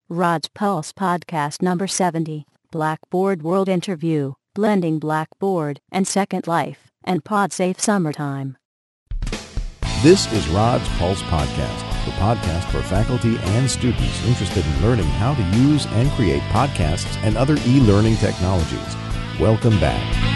Rod's Pulse Podcast number 70, Blackboard World Interview, Blending Blackboard and Second Life, and PodSafe Summertime. This is Rod's Pulse Podcast, the podcast for faculty and students interested in learning how to use and create podcasts and other e-learning technologies. Welcome back.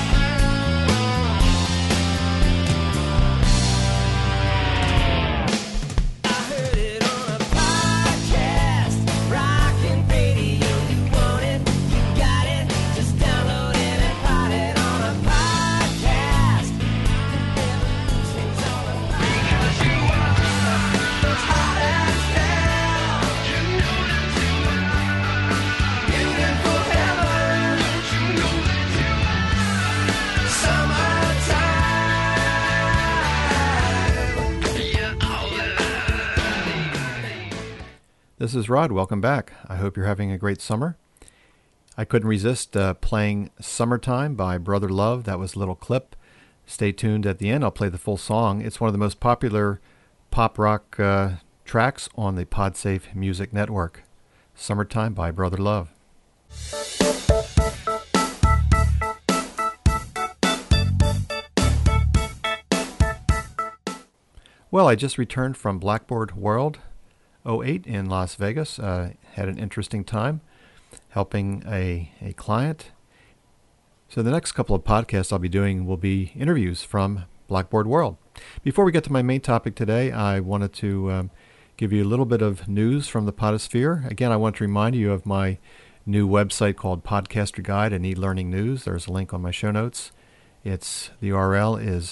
This is Rod. Welcome back. I hope you're having a great summer. I couldn't resist playing Summertime by Brother Love. That was a little clip. Stay tuned at the end. I'll play the full song. It's one of the most popular pop rock tracks on the PodSafe Music Network. Summertime by Brother Love. Well, I just returned from Blackboard World 08 in Las Vegas. Had an interesting time helping a client. So the next couple of podcasts I'll be doing will be interviews from Blackboard World. Before we get to my main topic today, I wanted to give you a little bit of news from the Podosphere. Again, I want to remind you of my new website called Podcaster Guide and E-Learning News. There's a link on my show notes. The URL is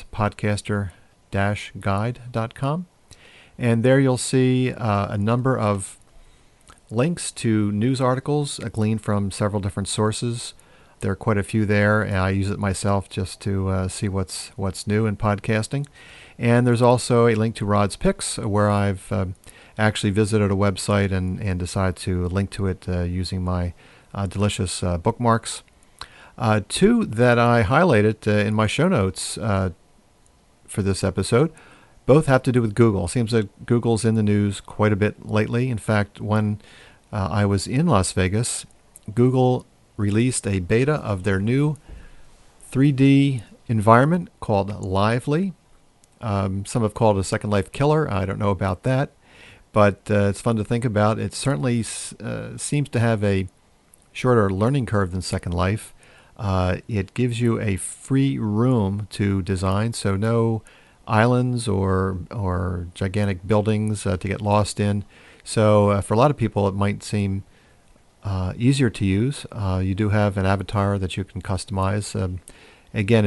podcaster-guide.com. And there you'll see a number of links to news articles gleaned from several different sources. There are quite a few there, and I use it myself just to see what's new in podcasting. And there's also a link to Rod's Picks, where I've actually visited a website and decided to link to it using my delicious bookmarks. Two that I highlighted in my show notes for this episode both have to do with Google. Seems that Google's in the news quite a bit lately. In fact, when I was in Las Vegas, Google released a beta of their new 3D environment called Lively. Some have called it a Second Life killer. I don't know about that, but it's fun to think about. It certainly seems to have a shorter learning curve than Second Life. It gives you a free room to design, so no islands or gigantic buildings to get lost in. So for a lot of people, it might seem easier to use. You do have an avatar that you can customize. Again,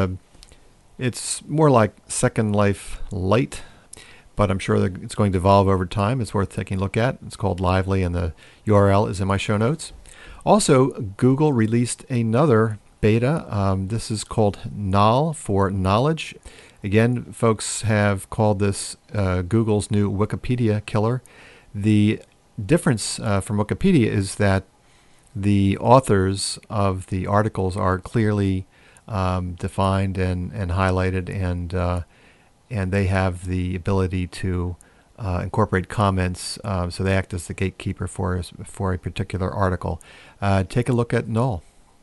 it's more like Second Life Lite, but I'm sure that it's going to evolve over time. It's worth taking a look at. It's called Lively, and the URL is in my show notes. Also, Google released another beta. This is called Knol for Knowledge. Again, folks have called this Google's new Wikipedia killer. The difference from Wikipedia is that the authors of the articles are clearly defined and highlighted, and they have the ability to incorporate comments, so they act as the gatekeeper for a particular article. Take a look at Knol.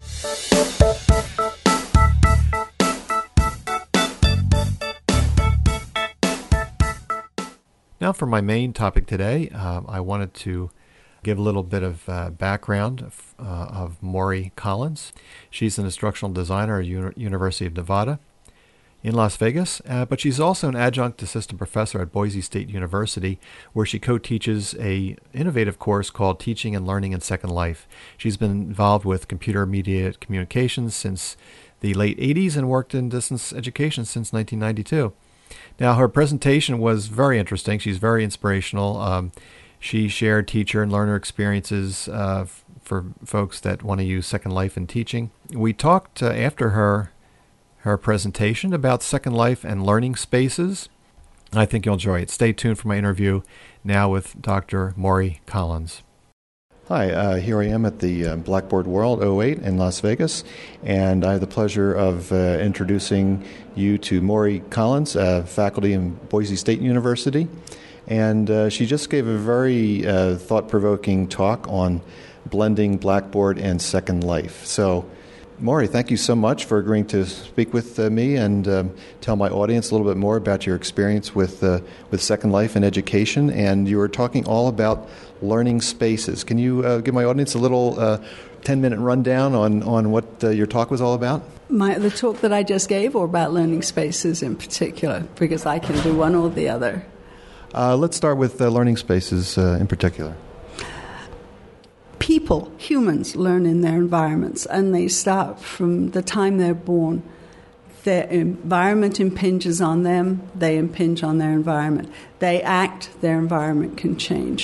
Now for my main topic today, I wanted to give a little bit of background of Maury Collins. She's an instructional designer at University of Nevada in Las Vegas, but she's also an adjunct assistant professor at Boise State University, where she co-teaches an innovative course called Teaching and Learning in Second Life. She's been involved with computer-mediated communications since the late 80s and worked in distance education since 1992. Now, her presentation was very interesting. She's very inspirational. She shared teacher and learner experiences for folks that want to use Second Life in teaching. We talked after her presentation about Second Life and learning spaces. I think you'll enjoy it. Stay tuned for my interview now with Dr. Maury Collins. Hi, here I am at the Blackboard World 08 in Las Vegas, and I have the pleasure of introducing you to Maury Collins, faculty in Boise State University. And she just gave a very thought-provoking talk on blending Blackboard and Second Life. So, Maury, thank you so much for agreeing to speak with me and tell my audience a little bit more about your experience with Second Life and education. And you were talking all about learning spaces. Can you give my audience a little 10-minute rundown on what your talk was all about? The talk that I just gave, or about learning spaces in particular, because I can do one or the other. Let's start with learning spaces in particular. People, humans, learn in their environments, and they start from the time they're born. Their environment impinges on them, they impinge on their environment. They act, their environment can change.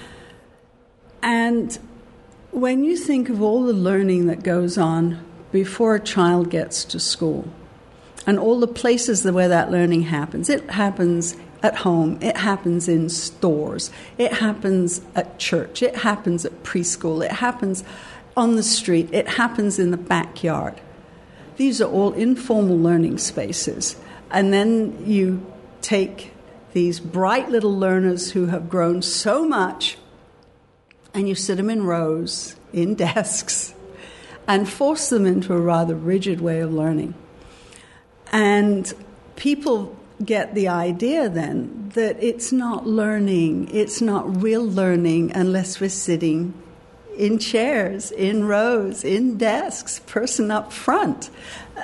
And when you think of all the learning that goes on before a child gets to school, and all the places where that learning happens, it happens at home, it happens in stores, it happens at church, it happens at preschool, it happens on the street, it happens in the backyard. These are all informal learning spaces. And then you take these bright little learners who have grown so much, and you sit them in rows, in desks, and force them into a rather rigid way of learning. And people get the idea then that it's not learning, it's not real learning unless we're sitting in chairs, in rows, in desks, person up front.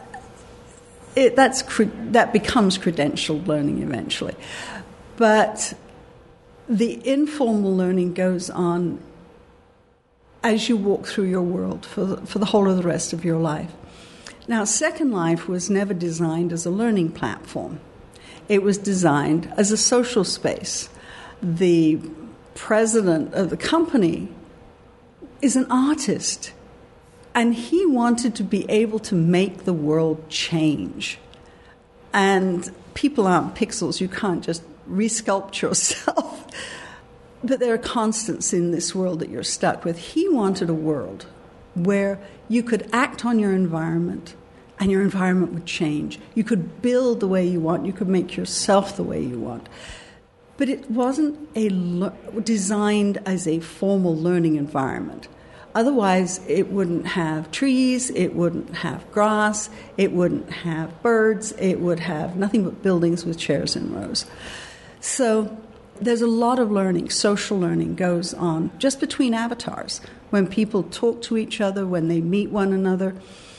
That becomes credentialed learning eventually. But the informal learning goes on as you walk through your world for the whole of the rest of your life. Now, Second Life was never designed as a learning platform. It was designed as a social space. The president of the company is an artist, and he wanted to be able to make the world change. And people aren't pixels. You can't just resculpt yourself. But there are constants in this world that you're stuck with. He wanted a world where you could act on your environment and your environment would change. You could build the way you want. You could make yourself the way you want. But it wasn't designed as a formal learning environment. Otherwise, it wouldn't have trees, it wouldn't have grass, it wouldn't have birds, it would have nothing but buildings with chairs in rows. So there's a lot of learning, social learning goes on just between avatars, when people talk to each other, when they meet one another.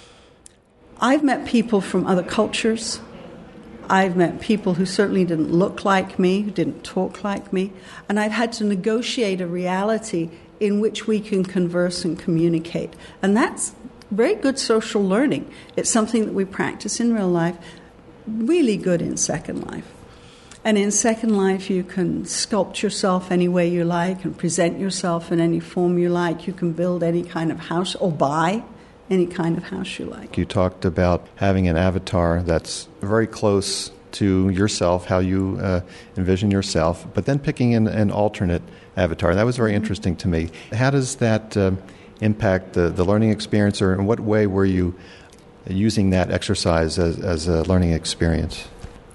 I've met people from other cultures. I've met people who certainly didn't look like me, who didn't talk like me, and I've had to negotiate a reality in which we can converse and communicate. And that's very good social learning. It's something that we practice in real life, really good in Second Life. And in Second Life, you can sculpt yourself any way you like and present yourself in any form you like. You can build any kind of house or buy any kind of house you like. You talked about having an avatar that's very close to yourself, how you envision yourself, but then picking an alternate avatar. That was very interesting to me. How does that impact the learning experience, or in what way were you using that exercise as a learning experience?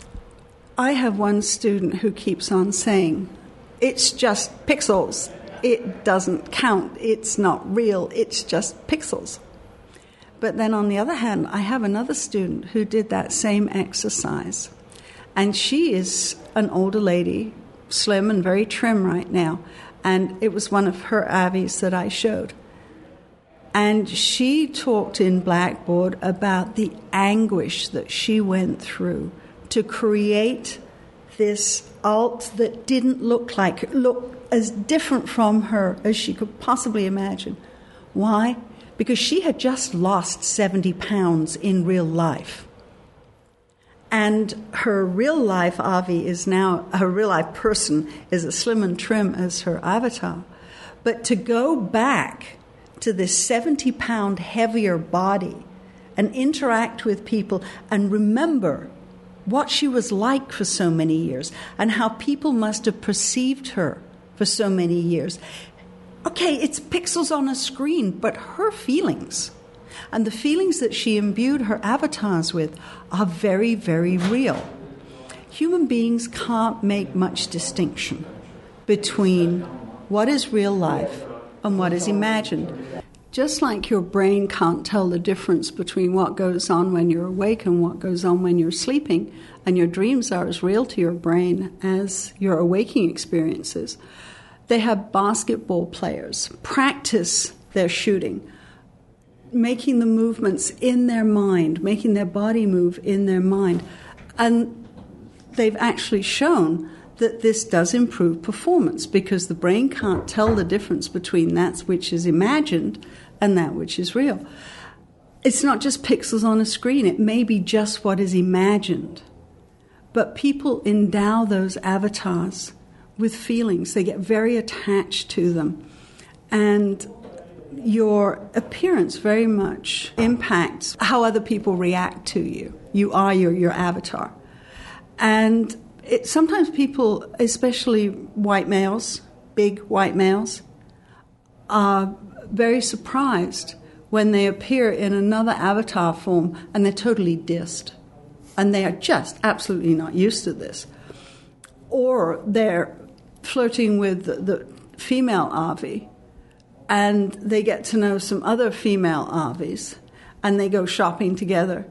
I have one student who keeps on saying, it's just pixels. It doesn't count. It's not real. It's just pixels. But then on the other hand, I have another student who did that same exercise. And she is an older lady, slim and very trim right now. And it was one of her avies that I showed. And she talked in Blackboard about the anguish that she went through to create this alt that didn't look as different from her as she could possibly imagine. Why? Because she had just lost 70 pounds in real life. And her real life Avi is now, her real life person is as slim and trim as her avatar. But to go back to this 70-pound heavier body and interact with people and remember what she was like for so many years and how people must have perceived her for so many years. Okay, it's pixels on a screen, but her feelings and the feelings that she imbued her avatars with are very, very real. human beings can't make much distinction between what is real life and what is imagined. Just like your brain can't tell the difference between what goes on when you're awake and what goes on when you're sleeping, and your dreams are as real to your brain as your waking experiences, they have basketball players practice their shooting, making the movements in their mind, making their body move in their mind. And they've actually shown that this does improve performance because the brain can't tell the difference between that which is imagined and that which is real. It's not just pixels on a screen. It may be just what is imagined. But people endow those avatars with feelings. They get very attached to them. And your appearance very much impacts how other people react to you. You are your avatar. And sometimes people, especially white males, big white males, are very surprised when they appear in another avatar form and they're totally dissed. And they are just absolutely not used to this. Or they're flirting with the female Avi, and they get to know some other female Avis, and they go shopping together.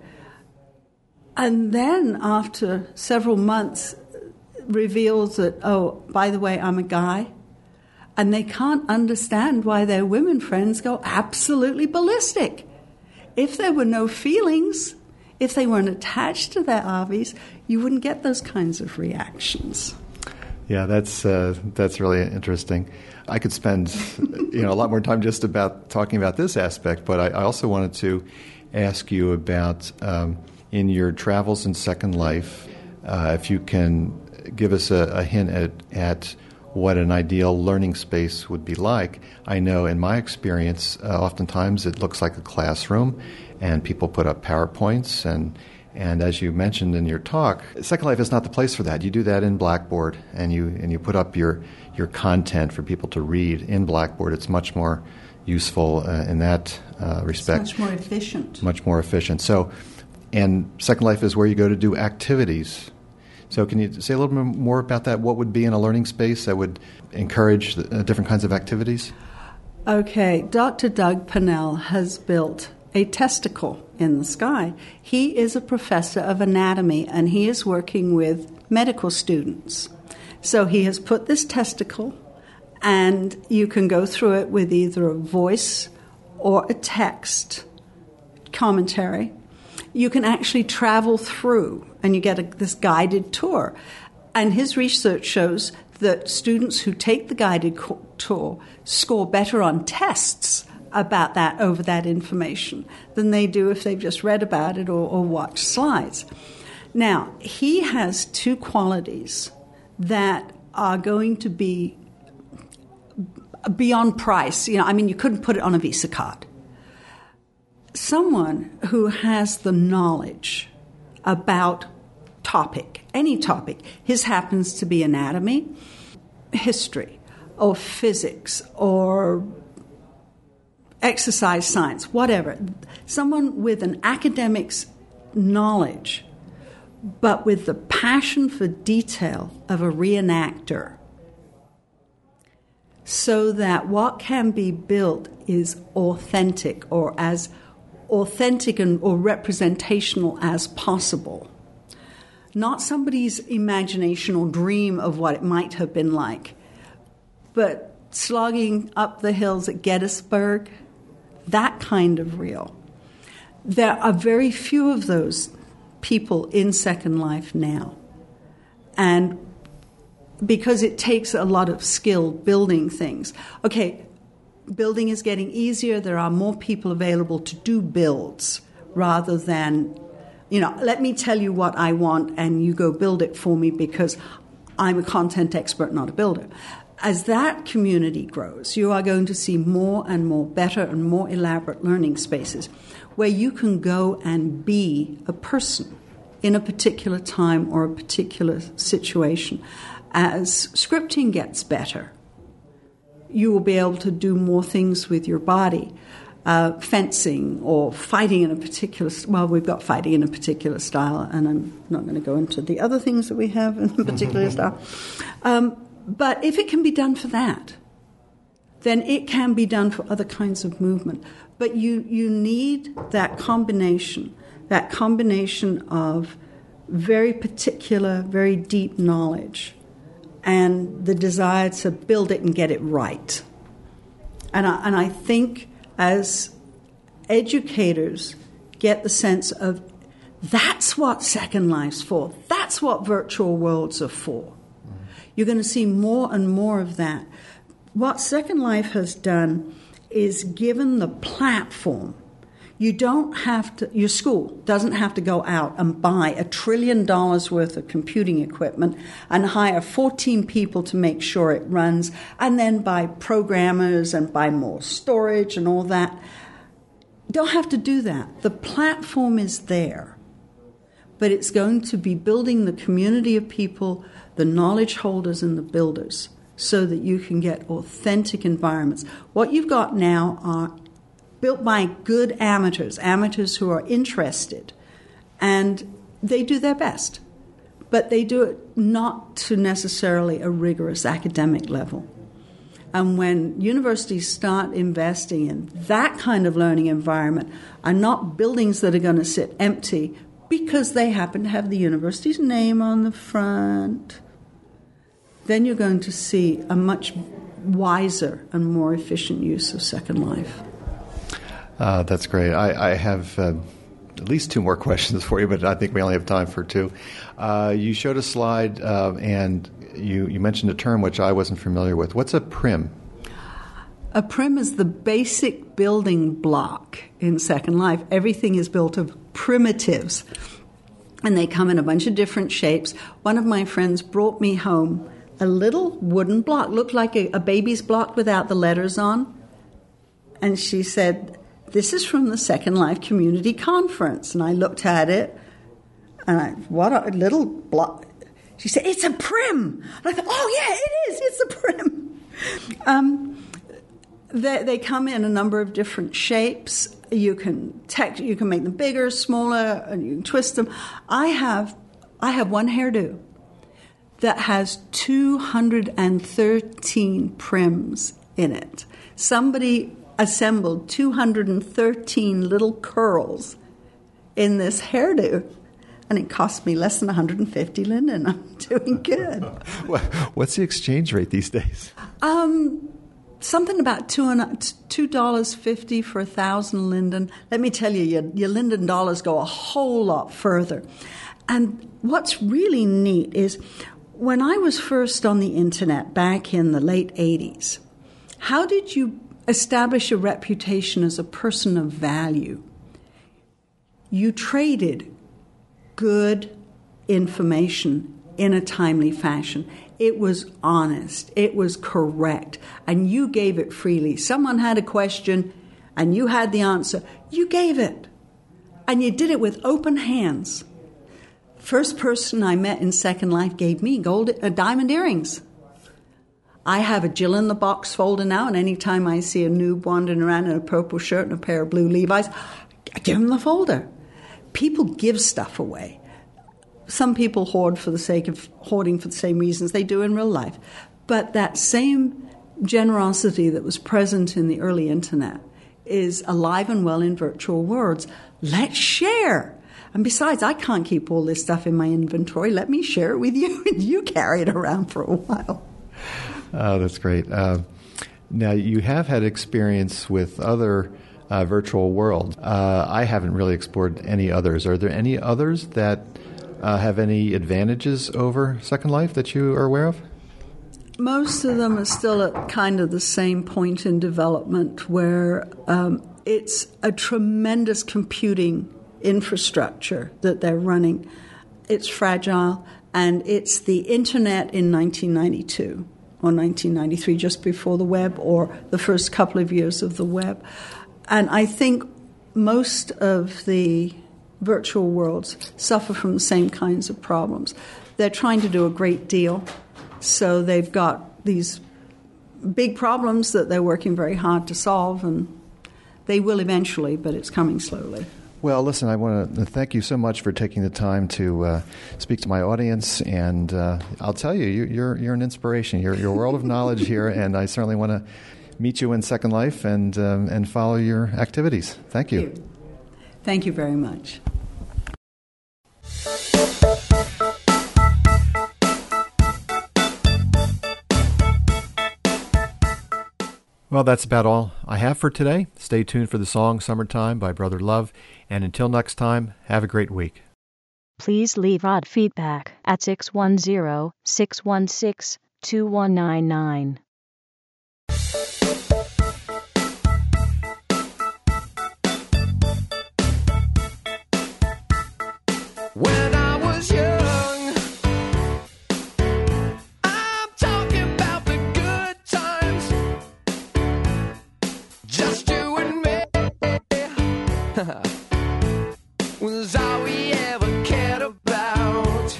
And then after several months, reveals that, oh, by the way, I'm a guy. And they can't understand why their women friends go absolutely ballistic. If there were no feelings, if they weren't attached to their Avis, you wouldn't get those kinds of reactions. Yeah, that's really interesting. I could spend a lot more time just about talking about this aspect, but I also wanted to ask you about in your travels in Second Life, if you can give us a hint at what an ideal learning space would be like. I know in my experience, oftentimes it looks like a classroom, and people put up PowerPoints, and as you mentioned in your talk, Second Life is not the place for that. You do that in Blackboard, and you put up your content for people to read in Blackboard. It's much more useful in that respect. It's much more efficient. Much more efficient. So, and Second Life is where you go to do activities. So can you say a little bit more about that? What would be in a learning space that would encourage different kinds of activities? Okay, Dr. Doug Pennell has built a testicle in the sky. He is a professor of anatomy, and he is working with medical students. So he has put this testicle, and you can go through it with either a voice or a text commentary. You can actually travel through, and you get this guided tour. And his research shows that students who take the guided tour score better on tests about that, over that information, than they do if they've just read about it or watched slides. Now, he has two qualities that are going to be beyond price. You couldn't put it on a Visa card. Someone who has the knowledge about any topic. His happens to be anatomy, history, or physics, or exercise science, whatever. Someone with an academic's knowledge, but with the passion for detail of a reenactor, so that what can be built is authentic, or as authentic or representational as possible. Not somebody's imagination or dream of what it might have been like, but slogging up the hills at Gettysburg, that kind of real. There are very few of those people in Second Life now. And because it takes a lot of skill building things. Okay, building is getting easier. There are more people available to do builds rather than, let me tell you what I want and you go build it for me because I'm a content expert, not a builder. As that community grows, you are going to see more and more better and more elaborate learning spaces where you can go and be a person in a particular time or a particular situation. As scripting gets better, you will be able to do more things with your body. fencing or fighting in a particular, well, we've got fighting in a particular style, and I'm not going to go into the other things that we have in a particular style. But if it can be done for that, then it can be done for other kinds of movement. But you need that combination of very particular, very deep knowledge and the desire to build it and get it right. And I think as educators get the sense of that's what Second Life's for, that's what virtual worlds are for, you're going to see more and more of that. What Second Life has done is given the platform. You don't have to, your school doesn't have to go out and buy $1 trillion worth of computing equipment and hire 14 people to make sure it runs, and then buy programmers and buy more storage and all that. Don't have to do that. The platform is there. But it's going to be building the community of people, the knowledge holders and the builders, so that you can get authentic environments. What you've got now are built by good amateurs who are interested, and they do their best. But they do it not to necessarily a rigorous academic level. And when universities start investing in that kind of learning environment, and not buildings that are going to sit empty because they happen to have the university's name on the front, then you're going to see a much wiser and more efficient use of Second Life. That's great. I have at least 2 more questions for you, but I think we only have time for 2. You showed a slide, and you mentioned a term which I wasn't familiar with. What's a prim? A prim is the basic building block in Second Life. Everything is built of primitives, and they come in a bunch of different shapes. One of my friends brought me home a little wooden block, looked like a baby's block without the letters on, and she said, "This is from the Second Life Community Conference." And I looked at it, and what a little block. She said, "It's a prim." And I thought, "Oh, yeah, it is. It's a prim." They come in a number of different shapes. You can make them bigger, smaller, and you can twist them. I have one hairdo that has 213 prims in it. Somebody assembled 213 little curls in this hairdo, and it cost me less than 150 linden. I'm doing good. What's the exchange rate these days? Something about $2.50 for 1,000 linden. Let me tell you, your linden dollars go a whole lot further. And what's really neat is when I was first on the internet back in the late 80s, how did you establish a reputation as a person of value? You traded good information in a timely fashion. It was honest. It was correct. And you gave it freely. Someone had a question and you had the answer. You gave it. And you did it with open hands. First person I met in Second Life gave me diamond earrings. I have a Jill in the Box folder now, and anytime I see a noob wandering around in a purple shirt and a pair of blue Levi's, I give them the folder. People give stuff away. Some people hoard for the sake of hoarding for the same reasons they do in real life. But that same generosity that was present in the early internet is alive and well in virtual worlds. Let's share. And besides, I can't keep all this stuff in my inventory. Let me share it with you, and you carry it around for a while. Oh, that's great. Now, you have had experience with other virtual worlds. I haven't really explored any others. Are there any others that have any advantages over Second Life that you are aware of? Most of them are still at kind of the same point in development where it's a tremendous computing infrastructure that they're running. It's fragile, and it's the internet in 1992 or 1993, just before the web, or the first couple of years of the web. And I think most of the virtual worlds suffer from the same kinds of problems. They're trying to do a great deal, so they've got these big problems that they're working very hard to solve, and They will eventually, but it's coming slowly. Well, listen, I want to thank you so much for taking the time to speak to my audience, and I'll tell you, you're an inspiration. You're a world of knowledge here, and I certainly want to meet you in Second Life and follow your activities. Thank you. Thank you very much. Well, that's about all I have for today. Stay tuned for the song Summertime by Brother Love. And until next time, have a great week. Please leave Rod feedback at 610-616-2199. When I was young, I'm talking about the good times. Just you and me was all we ever cared about.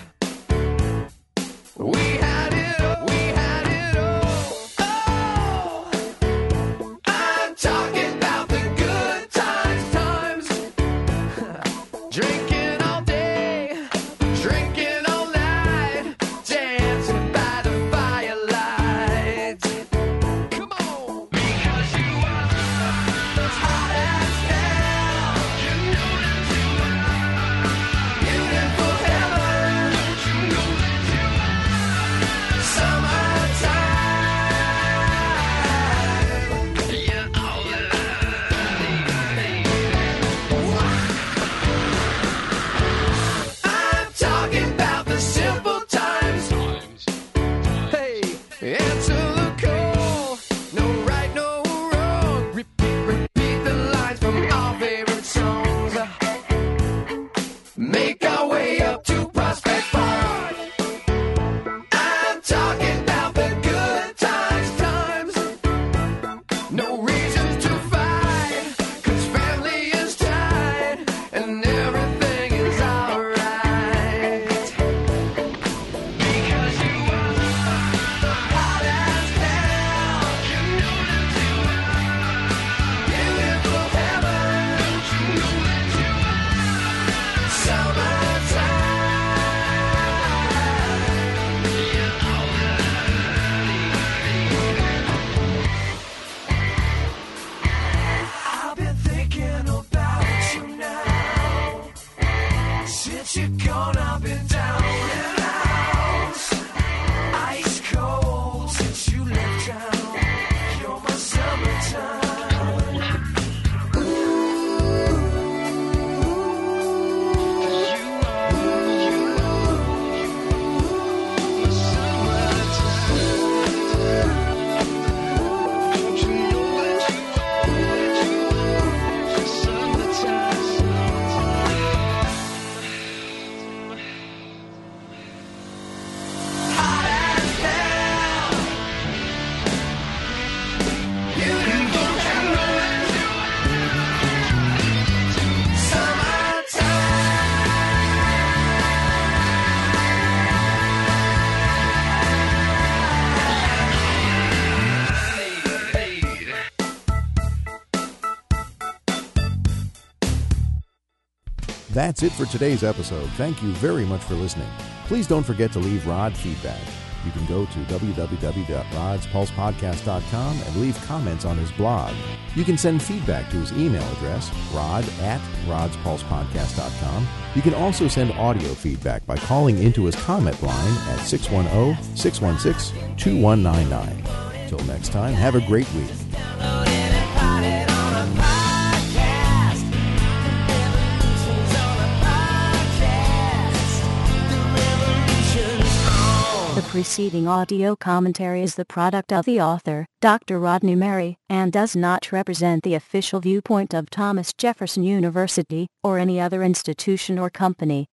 We had it all, we had it all. Oh, I'm talking about the good times, drinking all day, drinking all night, dancing by the firelight. Come on, because you are hot as hell. You know that you are beautiful heaven. You know that you are summertime. Yeah, all that. I'm talking about the simple times. Hey, answer the call. No right, no wrong. Repeat the lines from our favorite songs. Make our way up to Prospect Park. I'm talking about the good times. No reasons to fight, 'cause family is tight and everything is alright. Because you are hot as hell. You know that you are beautiful heaven. You know that you are summertime. Yeah, all that. I've been thinking about you now. Since you're gone, I've been down and out. Ice cold since you left town. You're my summertime. That's it for today's episode. Thank you very much for listening. Please don't forget to leave Rod feedback. You can go to www.rodspulsepodcast.com and leave comments on his blog. You can send feedback to his email address, rod@rodspulsepodcast.com. You can also send audio feedback by calling into his comment line at 610-616-2199. Till next time, have a great week. The preceding audio commentary is the product of the author, Dr. Rodney Merry, and does not represent the official viewpoint of Thomas Jefferson University, or any other institution or company.